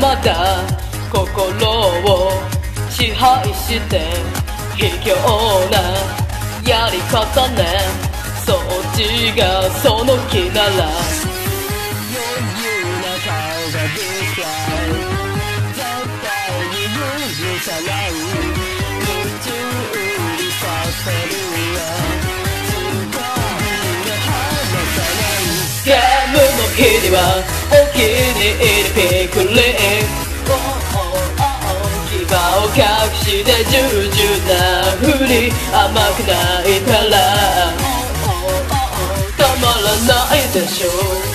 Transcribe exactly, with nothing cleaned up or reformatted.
まだ心を支配して卑怯なやり方ね。そっちがその気なら余裕な顔ができた絶対に許さない夢中にさせるよすごいね離さないゲームの日にはお気に入りピクリン牙を隠して従順なふり甘くないからたまらないでしょう